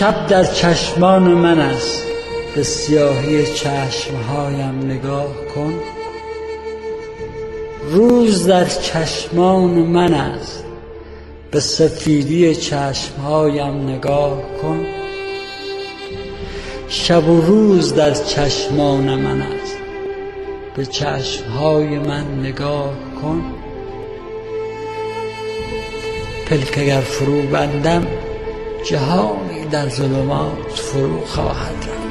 شب در چشمان من است، به سیاهی چشمهایم نگاه کن. روز در چشمان من است، به سفیدی چشمهایم نگاه کن. شب و روز در چشمان من است، به چشمهای من نگاه کن. پلک اگر فرو بندم، جهانی در ظلمات فرو خواهد رفت.